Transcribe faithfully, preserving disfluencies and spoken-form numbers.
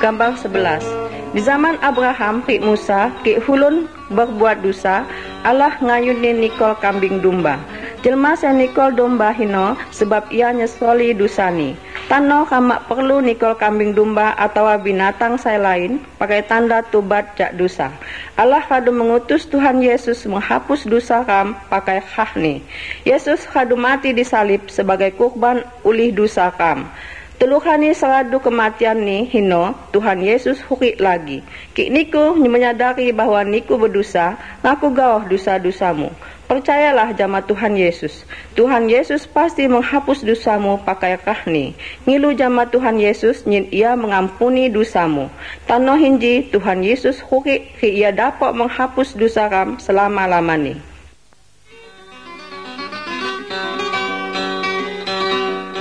Gambar sebelas. Di zaman Abraham, ki Musa, ki hulun berbuat dosa, Allah ngayuni nikol kambing domba. Jelma saya nikol domba hino sebab ia nyesoli dosani. Tano kamak perlu nikol kambing domba atau binatang saya lain pakai tanda tobat jak dosa. Allah kadu mengutus Tuhan Yesus menghapus dosa kam pakai khahni. Yesus kadu mati disalib sebagai kurban ulih dosa kam. Teluhani seradu kematian ni hino Tuhan Yesus hukik lagi. Kik niku menyadari bahwa niku berdosa, ngaku gawah dosa-dosamu. Percayalah jama Tuhan Yesus. Tuhan Yesus pasti menghapus dosamu pakai kahni. Ngilu jama Tuhan Yesus nyin ia mengampuni dosamu. Tano hinji Tuhan Yesus hukik ia dapat menghapus dosa kam selama-lamani.